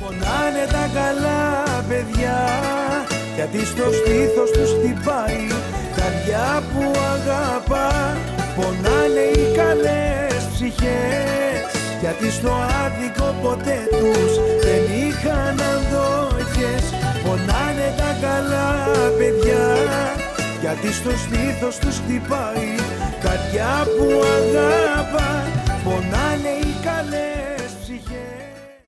Πονάνε τα καλά παιδιά, γιατί στο στήθος τους χτυπάει καρδιά που αγαπά. Πονάνε οι καλές ψυχές, γιατί στο άδικο ποτέ τους δεν είχαν αντοχές. Πονάνε τα καλά παιδιά, γιατί στο στήθος τους χτυπάει καρδιά που αγαπά. Πονάνε οι καλές ψυχές.